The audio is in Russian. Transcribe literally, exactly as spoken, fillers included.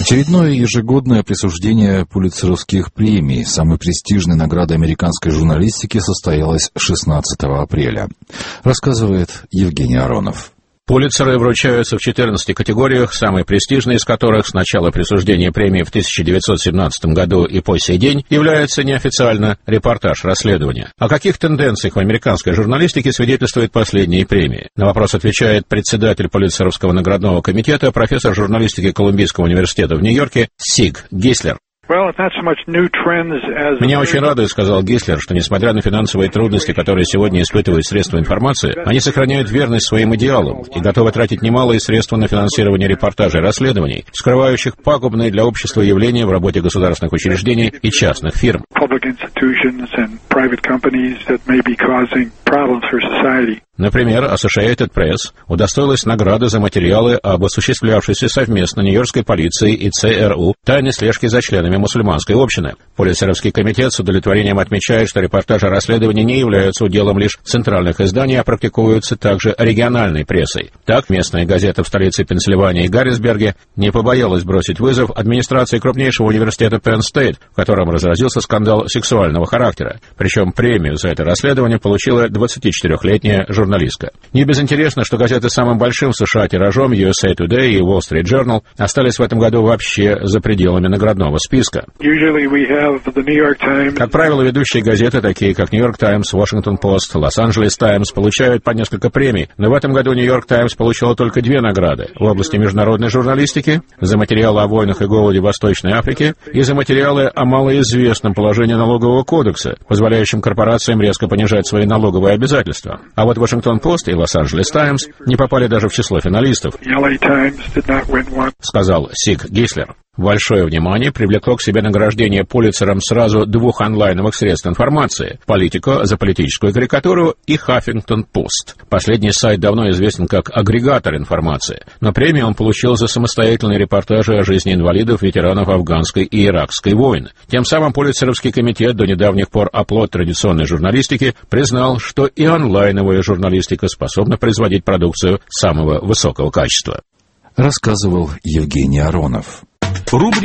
Очередное ежегодное присуждение пулитцеровских премий, самой престижной награды американской журналистики, состоялось шестнадцатого апреля. Рассказывает Евгений Аронов. Пулитцеры вручаются в четырнадцати категориях, самой престижной из которых с начала присуждения премии в тысяча девятьсот семнадцатом году и по сей день является неофициально репортаж расследования. О каких тенденциях в американской журналистике свидетельствуют последние премии? На вопрос отвечает председатель Пулитцеровского наградного комитета, профессор журналистики Колумбийского университета в Нью-Йорке Сиг Гислер. Меня очень радует, сказал Гислер, что несмотря на финансовые трудности, которые сегодня испытывают средства информации, они сохраняют верность своим идеалам и готовы тратить немалые средства на финансирование репортажей и расследований, скрывающих пагубные для общества явления в работе государственных учреждений и частных фирм. Например, Associated Press удостоилась награды за материалы об осуществлявшейся совместно Нью-Йоркской полицией и ЦРУ тайной слежки за членами мусульманской общины. Пулитцеровский комитет с удовлетворением отмечает, что репортажи о расследовании не являются уделом лишь центральных изданий, а практикуются также региональной прессой. Так, местная газета в столице Пенсильвании Гаррисберге не побоялась бросить вызов администрации крупнейшего университета Penn State, в котором разразился скандал сексуального характера. Причем премию за это расследование получила двадцатичетырёхлетняя журналистка. Журналистка. Не безинтересно, что газеты с самым большим в США тиражом ю эс эй Today и Wall Street Journal остались в этом году вообще за пределами наградного списка. Как правило, ведущие газеты, такие как New York Times, Washington Post, Los Angeles Times, получают по несколько премий, но в этом году New York Times получила только две награды в области международной журналистики за материалы о войнах и голоде в Восточной Африке и за материалы о малоизвестном положении налогового кодекса, позволяющем корпорациям резко понижать свои налоговые обязательства. А вот Washington Post и Los Angeles Times не попали даже в число финалистов, сказал Сиг Гислер. Большое внимание привлекло к себе награждение Пулитцером сразу двух онлайновых средств информации – Politico за политическую карикатуру и Huffington Post. Последний сайт давно известен как агрегатор информации, но премию он получил за самостоятельные репортажи о жизни инвалидов, ветеранов афганской и иракской войн. Тем самым Пулитцеровский комитет, до недавних пор оплот традиционной журналистики, признал, что и онлайновая журналистика способна производить продукцию самого высокого качества. Рассказывал Евгений Аронов.